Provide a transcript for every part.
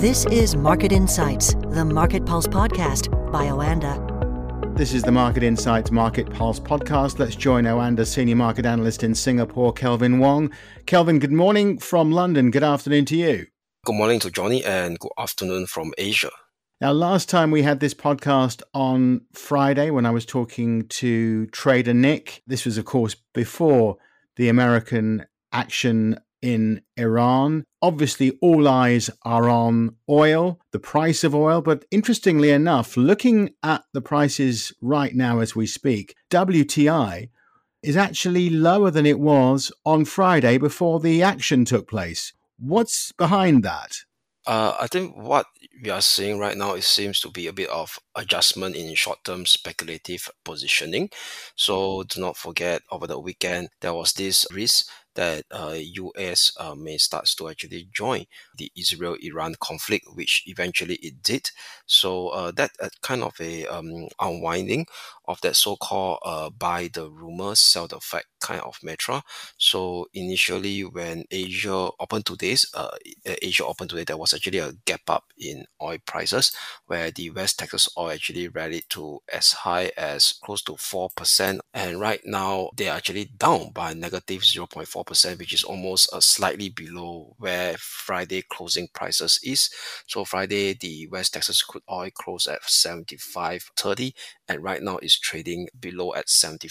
This is Market Insights, the Market Pulse podcast by Oanda. This is the Market Insights Market Pulse podcast. Let's join Oanda Senior Market Analyst in Singapore, Kelvin Wong. Kelvin, good morning from London. Good afternoon to you. Good morning to Johnny and good afternoon from Asia. Now, last time we had this podcast on Friday when I was talking to trader Nick. This was, of course, before the American action in Iran. Obviously, all eyes are on oil, the price of oil. But interestingly enough, looking at the prices right now as we speak, WTI is actually lower than it was on Friday before the action took place. What's behind that? I think what we are seeing right now, it seems to be a bit of adjustment in short-term speculative positioning. So do not forget, over the weekend, there was this risk that US may start to actually join the Israel-Iran conflict, which eventually it did. So that kind of a unwinding of that so-called buy the rumor, sell the fact kind of mantra. So initially, when Asia opened today, there was actually a gap up in oil prices, where the West Texas oil actually rallied to as high as close to 4%. And right now, they are actually down by negative 0.4%, which is almost slightly below where Friday closing prices is. So Friday, the West Texas crude oil closed at 75.30, and right now is trading below at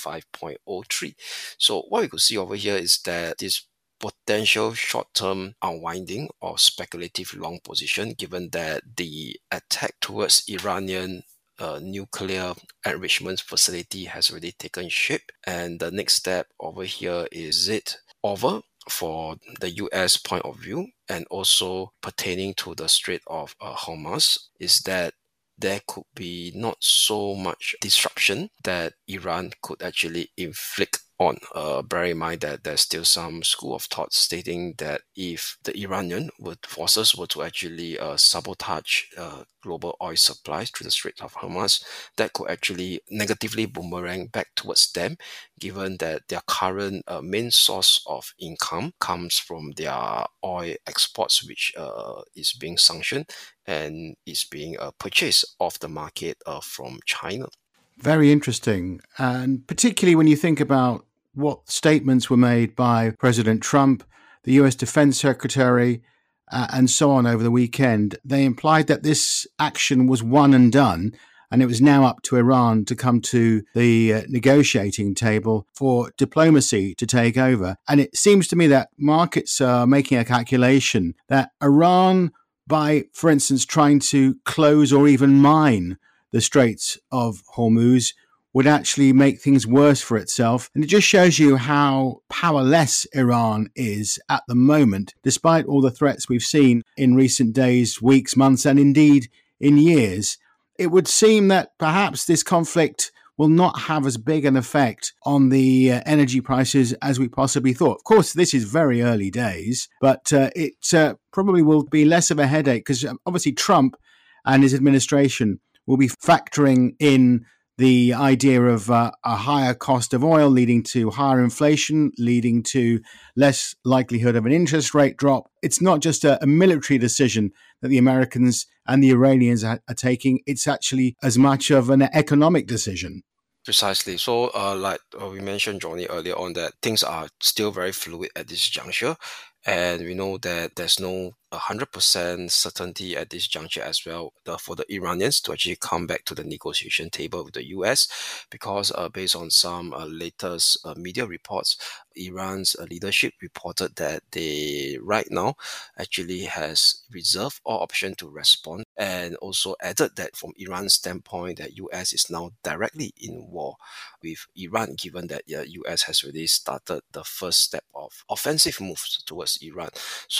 75.03. So what we could see over here is that this potential short-term unwinding or speculative long position, given that the attack towards Iranian nuclear enrichment facility has already taken shape. And the next step over here is it over for the US point of view, and also pertaining to the Strait of Hormuz, is that there could be not so much disruption that Iran could actually inflict on. Bear in mind that there's still some school of thought stating that if the Iranian forces were to actually sabotage global oil supplies through the Strait of Hormuz, that could actually negatively boomerang back towards them, given that their current main source of income comes from their oil exports, which is being sanctioned and is being purchased off the market from China. Very interesting. And particularly when you think about what statements were made by President Trump, the US Defense Secretary, and so on over the weekend, they implied that this action was one and done, and it was now up to Iran to come to the negotiating table for diplomacy to take over. And it seems to me that markets are making a calculation that Iran, by, for instance, trying to close or even mine the Straits of Hormuz, would actually make things worse for itself. And it just shows you how powerless Iran is at the moment, despite all the threats we've seen in recent days, weeks, months, and indeed in years. It would seem that perhaps this conflict will not have as big an effect on the energy prices as we possibly thought. Of course, this is very early days, but it probably will be less of a headache because obviously Trump and his administration will be factoring in the idea of a higher cost of oil leading to higher inflation, leading to less likelihood of an interest rate drop. It's not just a military decision that the Americans and the Iranians are taking. It's actually as much of an economic decision. Precisely. So like we mentioned, Johnny, earlier on, that things are still very fluid at this juncture. And we know that there's no 100% certainty at this juncture as well for the Iranians to actually come back to the negotiation table with the US, because based on some latest media reports, Iran's leadership reported that they right now actually has reserved all option to respond, and also added that from Iran's standpoint, that US is now directly in war with Iran, given that US has already started the first step of offensive moves towards Iran.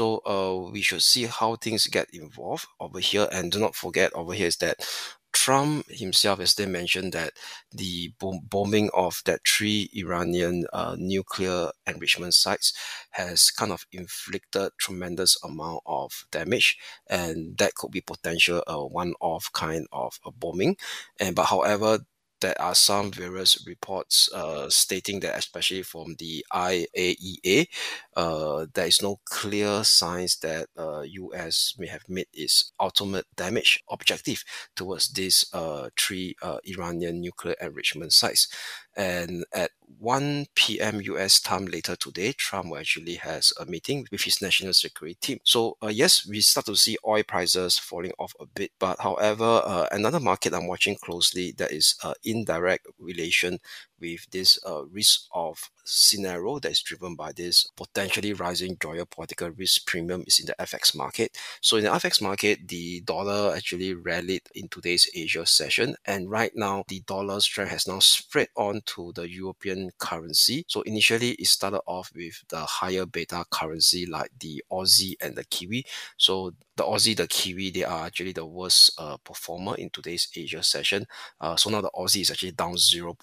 So we should see how things get involved over here. And do not forget, over here is that Trump himself has then mentioned that the bombing of that 3 Iranian nuclear enrichment sites has kind of inflicted tremendous amount of damage, and that could be potential one-off kind of a bombing. But however, there are some various reports stating that, especially from the IAEA, there is no clear signs that US may have met its ultimate damage objective towards these three Iranian nuclear enrichment sites. And at 1 p.m. US time later today, Trump actually has a meeting with his national security team. So yes, we start to see oil prices falling off a bit, but however, another market I'm watching closely that is indirect relation with this risk of scenario that is driven by this potentially rising geopolitical risk premium is in the FX market. So in the FX market, the dollar actually rallied in today's Asia session, and right now the dollar strength has now spread on to the European currency. So initially it started off with the higher beta currency like the Aussie and the Kiwi. So the Aussie, the Kiwi, they are actually the worst performer in today's Asia session. So now the Aussie is actually down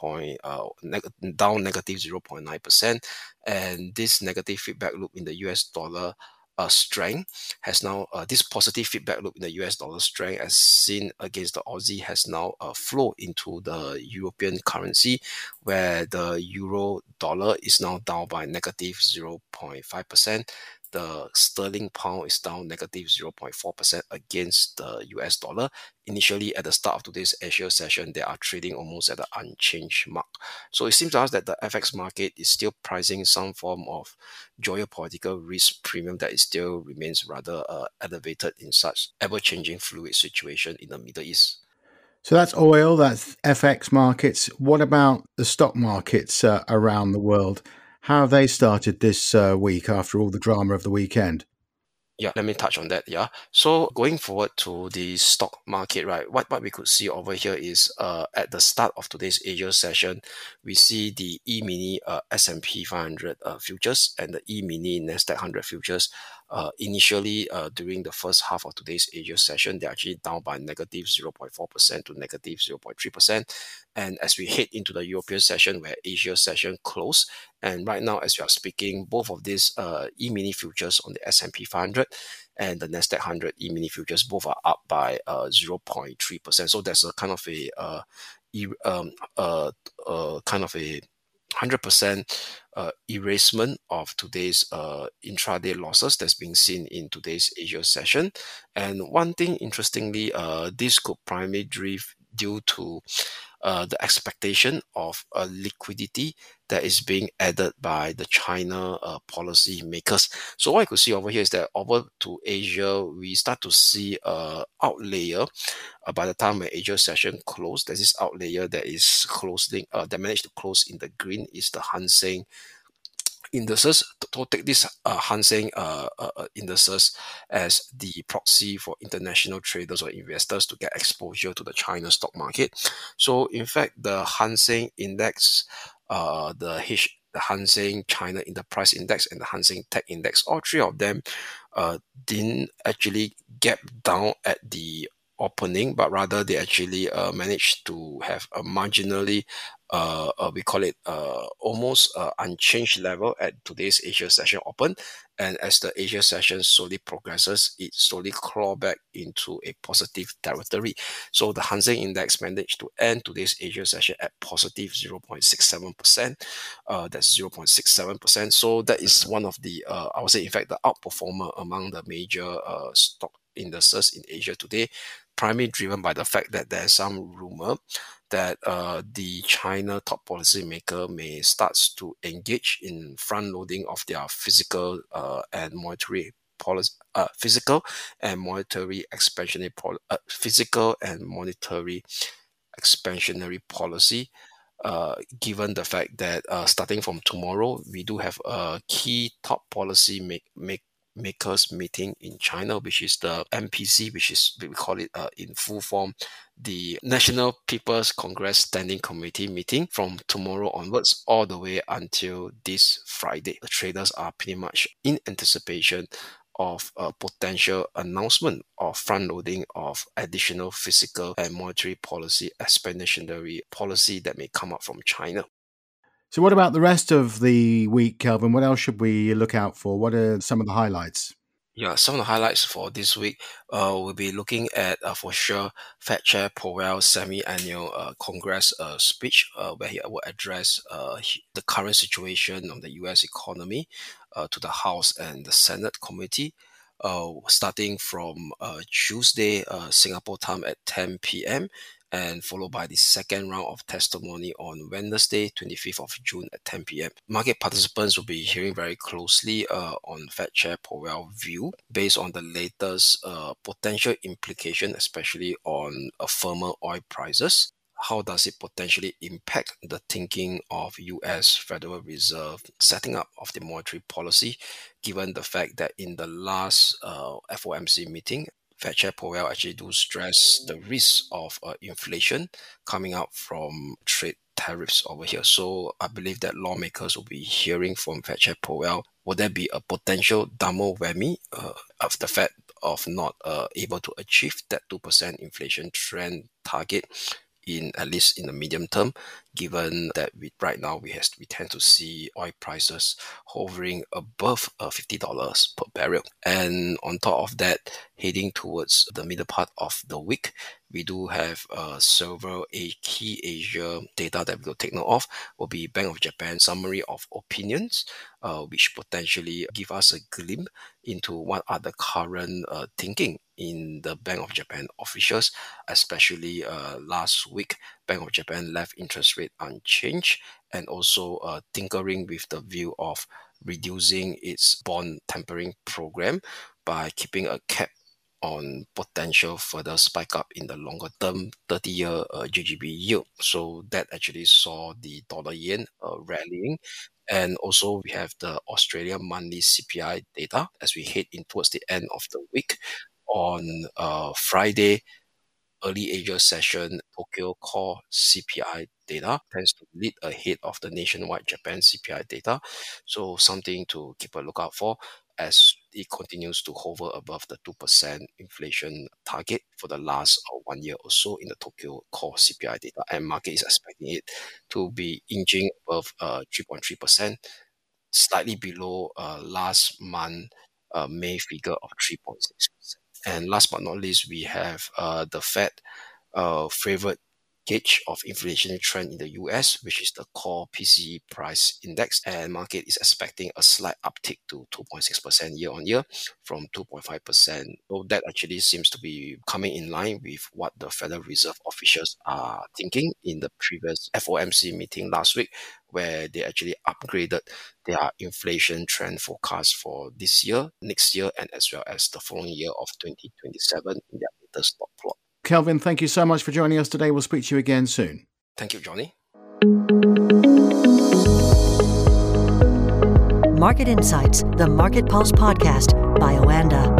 negative 0.9%, and this negative feedback loop in the US dollar strength has now this positive feedback loop in the US dollar strength as seen against the Aussie has now flowed into the European currency, where the euro dollar is now down by negative 0.5%. The sterling pound is down negative 0.4% against the US dollar. Initially, at the start of today's Asia session, they are trading almost at an unchanged mark. So it seems to us that the FX market is still pricing some form of geopolitical risk premium that it still remains rather elevated in such ever-changing fluid situation in the Middle East. So that's oil, that's FX markets. What about the stock markets around the world? How have they started this week after all the drama of the weekend? Yeah, let me touch on that. Yeah. So going forward to the stock market, right? What we could see over here is at the start of today's Asia session, we see the E-mini S&P 500 futures and the E-mini Nasdaq 100 futures. Initially, during the first half of today's Asia session, they're actually down by negative 0.4% to negative 0.3%. And as we head into the European session, where Asia session closed, and right now, as we are speaking, both of these E-mini futures on the S&P 500 and the Nasdaq 100 E-mini futures both are up by 0.3%. So there's a kind of a 100% erasement of today's intraday losses that's being seen in today's Asia session. And one thing, interestingly, this could primarily due to the expectation of liquidity that is being added by the China policy makers. So what I could see over here is that over to Asia, we start to see outlayer. By the time the Asia session closed, there's this outlayer that is closing, that managed to close in the green is the Hang Seng indices. To take this Hang Seng indices as the proxy for international traders or investors to get exposure to the China stock market. So in fact, the Hang Seng index, the Hang Seng China Enterprise Index and the Hang Seng Tech Index, all three of them didn't actually gap down at the opening, but rather they actually managed to have a marginally we call it almost unchanged level at today's Asia session open. And as the Asia session slowly progresses, it slowly claw back into a positive territory. So the Hang Seng Index managed to end today's Asia session at positive 0.67%. That's 0.67%. So that is one of the, I would say, in fact, the outperformer among the major stock indices in Asia today, primarily driven by the fact that there's some rumor that the China top policymaker may start to engage in front loading of their physical and monetary policy, physical and monetary expansionary policy. Given the fact that starting from tomorrow, we do have a key top policy makers meeting in China, which is the NPC, which is, we call it in full form, the National People's Congress Standing Committee meeting from tomorrow onwards all the way until this Friday. The traders are pretty much in anticipation of a potential announcement of front-loading of additional fiscal and monetary policy expansionary policy that may come up from China. So what about the rest of the week, Kelvin? What else should we look out for? What are some of the highlights? Yeah, some of the highlights for this week, we'll be looking at, for sure, Fed Chair Powell's semi-annual Congress speech, where he will address the current situation of the U.S. economy to the House and the Senate committee, starting from Tuesday, Singapore time at 10 p.m., and followed by the second round of testimony on Wednesday, 25th of June at 10 p.m. Market participants will be hearing very closely on Fed Chair Powell's view based on the latest potential implication, especially on firmer oil prices. How does it potentially impact the thinking of U.S. Federal Reserve setting up of the monetary policy, given the fact that in the last FOMC meeting, Fed Chair Powell actually do stress the risk of inflation coming out from trade tariffs over here. So I believe that lawmakers will be hearing from Fed Chair Powell. Would there be a potential double whammy of the Fed of not able to achieve that 2% inflation trend target in at least in the medium term, given that right now we tend to see oil prices hovering above $50 per barrel. And on top of that, heading towards the middle part of the week, we do have several key Asia data that we'll take note of. Will be Bank of Japan summary of opinions, which potentially give us a glimpse into what are the current thinking in the Bank of Japan officials, especially last week, Bank of Japan left interest rate unchanged and also tinkering with the view of reducing its bond tempering program by keeping a cap on potential further spike up in the longer term 30-year GGB yield. So that actually saw the dollar yen rallying. And also we have the Australian monthly CPI data as we head in towards the end of the week. On Friday, early Asia session, Tokyo core CPI data tends to lead ahead of the nationwide Japan CPI data. So something to keep a lookout for as it continues to hover above the 2% inflation target for the last 1 year or so in the Tokyo core CPI data. And market is expecting it to be inching above 3.3%, slightly below last month May figure of 3.6%. And last but not least, we have the Fed favorite gauge of inflation trend in the US, which is the core PCE price index, and market is expecting a slight uptick to 2.6% year on year from 2.5%. So that actually seems to be coming in line with what the Federal Reserve officials are thinking in the previous FOMC meeting last week, where they actually upgraded their inflation trend forecast for this year, next year, and as well as the following year of 2027 in their latest dot plot. Kelvin, thank you so much for joining us today. We'll speak to you again soon. Thank you, Johnny. Market Insights, the Market Pulse podcast by Oanda.